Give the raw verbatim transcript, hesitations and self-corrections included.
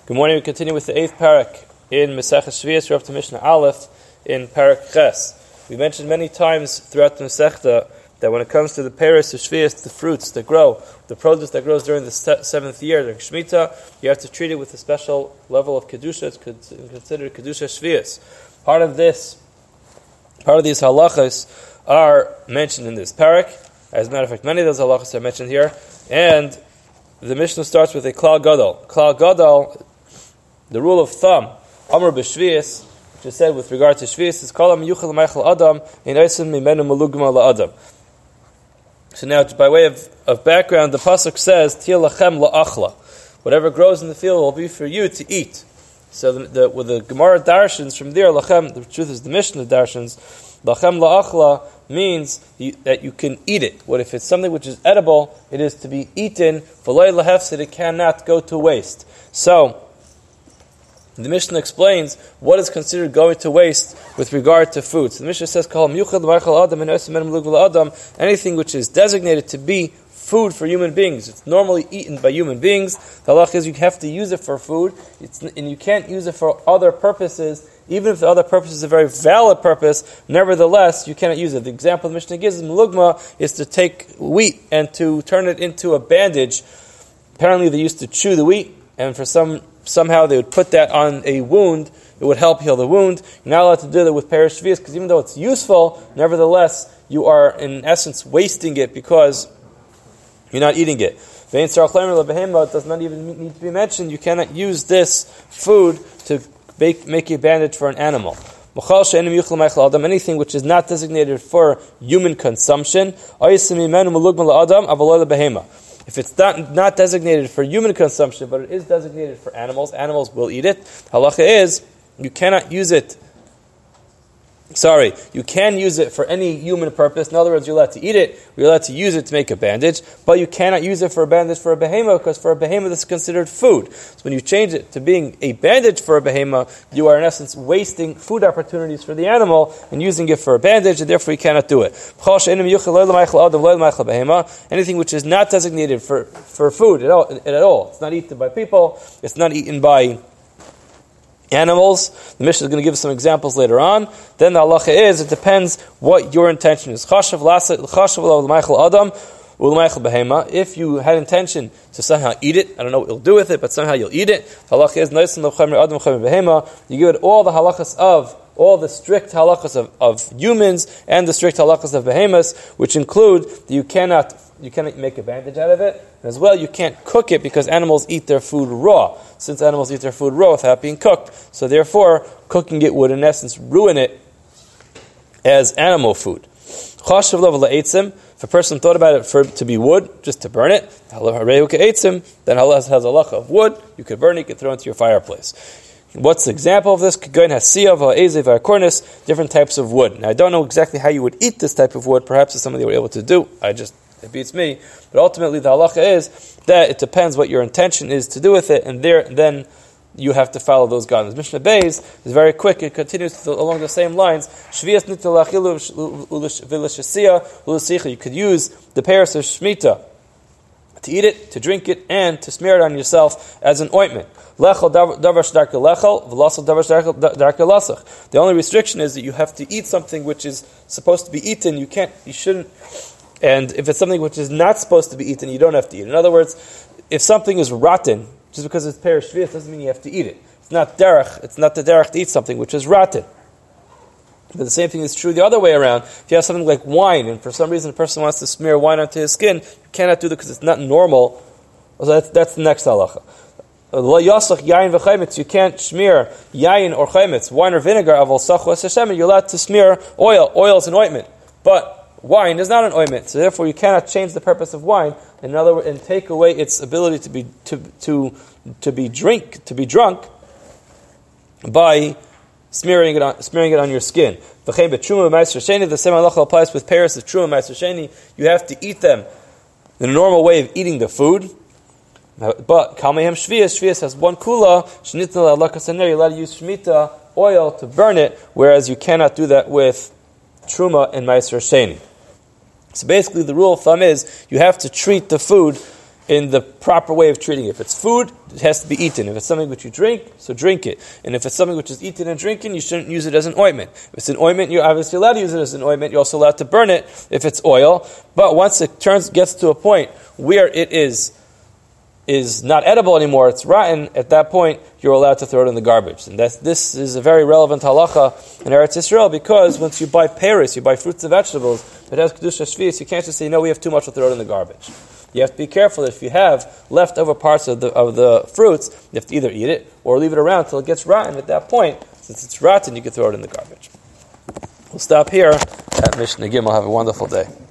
Good morning. We continue with the eighth parak in Maseches Shvius. We're up to Mishnah Aleph in Parak Ches. We mentioned many times throughout the Masechta that when it comes to the Paris of Shvius, the fruits that grow, the produce that grows during the seventh year, during Shemitah, you have to treat it with a special level of Kedusha. It's considered Kedusha Shvius. Part of this, part of these halachas are mentioned in this parak. As a matter of fact, many of those halachas are mentioned here. And the Mishnah starts with a Klal Gadol. Klal Gadol, the rule of thumb, Amr b'Shvius, which is said with regard to Shvius, is Kol HaMiyuchal L'Meichel Adam, Ein Osim Mimenu Malugma La'Adam. So now, by way of, of background, the pasuk says, Tia Lachem La'achla. Whatever grows in the field will be for you to eat. So the, the, with the Gemara Darshans from there, Lachem, the truth is the Mishnah Darshans, Lachem La'achla means you, that you can eat it. What if it's something which is edible, it is to be eaten, V'loi Lahefsid, it cannot go to waste. So, the Mishnah explains what is considered going to waste with regard to food. So the Mishnah says, anything which is designated to be food for human beings, it's normally eaten by human beings. The halach is you have to use it for food, it's, and you can't use it for other purposes, even if the other purpose is a very valid purpose. Nevertheless, you cannot use it. The example the Mishnah gives in Melugma is to take wheat and to turn it into a bandage. Apparently they used to chew the wheat, and for some somehow they would put that on a wound, it would help heal the wound. You're not allowed to do that with Perish Shvius, because even though it's useful, nevertheless, you are in essence wasting it because you're not eating it. It does not even need to be mentioned. You cannot use this food to make, make a bandage for an animal. Anything which is not designated for human consumption, if it's not, not designated for human consumption, but it is designated for animals, animals will eat it. Halacha is, you cannot use it, sorry, you can use it for any human purpose. In other words, you're allowed to eat it, you're allowed to use it to make a bandage, but you cannot use it for a bandage for a behemoth, because for a behemoth this is considered food. So when you change it to being a bandage for a behemoth, you are in essence wasting food opportunities for the animal and using it for a bandage, and therefore you cannot do it. Anything which is not designated for, for food at all, at all, it's not eaten by people, it's not eaten by animals. The Mishnah is going to give us some examples later on. Then the halacha is, it depends what your intention is. If you had intention to somehow eat it, I don't know what you'll do with it, but somehow you'll eat it. The halacha is, you give it all the halachas of, all the strict halachas of, of humans and the strict halachas of behemoths, which include that you cannot You cannot make a bandage out of it. And as well, you can't cook it because animals eat their food raw. Since animals eat their food raw without being cooked. So therefore, cooking it would in essence ruin it as animal food. If a person thought about it for to be wood, just to burn it, then Allah has a halacha of wood. You could burn it, you could throw it into your fireplace. What's the example of this? Different types of wood. Now, I don't know exactly how you would eat this type of wood. Perhaps it's something they were able to do. I just It beats me. But ultimately, the halacha is that it depends what your intention is to do with it, and there, then you have to follow those guidelines. Mishnah Beis is very quick. It continues to, along the same lines. You could use the Paris of Shemitah to eat it, to drink it, and to smear it on yourself as an ointment. The only restriction is that you have to eat something which is supposed to be eaten. You can't, you shouldn't. And if it's something which is not supposed to be eaten, you don't have to eat it. In other words, if something is rotten, just because it's Perish Shvius doesn't mean you have to eat it. It's not derech, it's not the derech to eat something which is rotten. But the same thing is true the other way around. If you have something like wine, and for some reason a person wants to smear wine onto his skin, you cannot do that because it's not normal. So that's, that's the next halacha. You can't smear yayin or chaymitz, wine or vinegar, you're allowed to smear oil. Oil is an ointment. But wine is not an ointment, so therefore you cannot change the purpose of wine. In other words, and take away its ability to be to to to be drink to be drunk by smearing it on smearing it on your skin. The same halacha applies with Paris of truma ma'aser sheni. You have to eat them in a normal way of eating the food. But kalmehem shvius, shvius has one kula. You're allowed to use shmita oil to burn it, whereas you cannot do that with truma and ma'aser sheni. So basically the rule of thumb is you have to treat the food in the proper way of treating it. If it's food, it has to be eaten. If it's something which you drink, so drink it. And if it's something which is eaten and drinking, you shouldn't use it as an ointment. If it's an ointment, you're obviously allowed to use it as an ointment. You're also allowed to burn it if it's oil. But once it turns gets to a point where it is is not edible anymore, it's rotten, at that point, you're allowed to throw it in the garbage. And that's, this is a very relevant halacha in Eretz Yisrael, because once you buy peris, you buy fruits and vegetables, that has Kedusha Shvius, you can't just say, no, we have too much, we'll throw it in the garbage. You have to be careful. If you have leftover parts of the of the fruits, you have to either eat it or leave it around until it gets rotten. At that point, since it's rotten, you can throw it in the garbage. We'll stop here at Mishnah Gimel. Have a wonderful day.